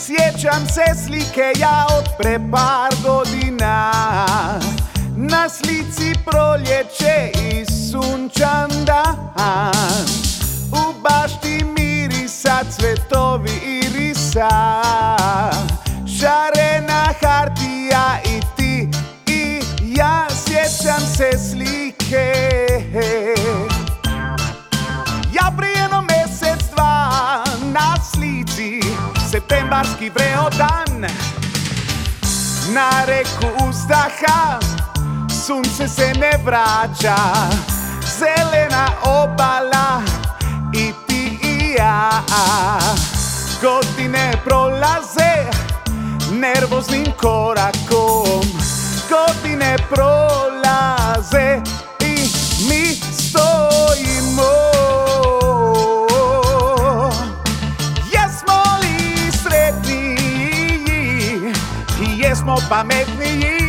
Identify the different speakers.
Speaker 1: Sjećam se slike ja od pre par godina. Na slici proljeće i sunčan dan. U bašti mirisa cvetovi irisa. Šarena hartija i ti i ja. Sjećam se slike. Ja prije jedno mjesec dva na slici septembarski vreo dan. Na reku uzdaha, sunce se ne vraća. Zelena obala i ti i ja. Godine prolaze nervoznim korakom. Godine prolaze i mi stojimo. Jesmo li sretniji i jesmo pametniji?